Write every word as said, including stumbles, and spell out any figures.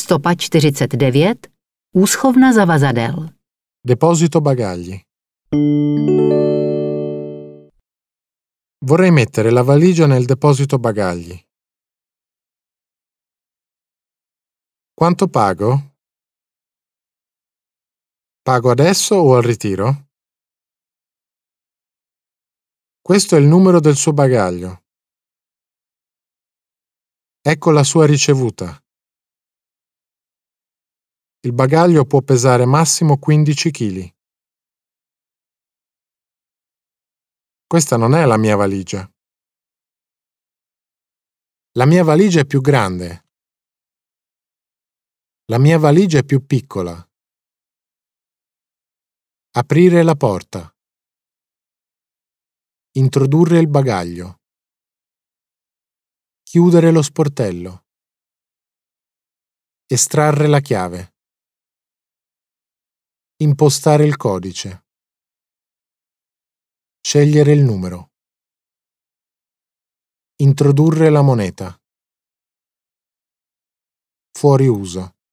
Stopa čtyřicet devět. Úschovna zavazadel. Deposito bagagli. Vorrei mettere la valigia nel deposito bagagli. Quanto pago? Pago adesso o al ritiro? Questo è il numero del suo bagaglio. Ecco la sua ricevuta. Il bagaglio può pesare massimo quindici chili. Questa non è la mia valigia. La mia valigia è più grande. La mia valigia è più piccola. Aprire la porta. Introdurre il bagaglio. Chiudere lo sportello. Estrarre la chiave. Impostare il codice. Scegliere il numero. Introdurre la moneta. Fuori uso.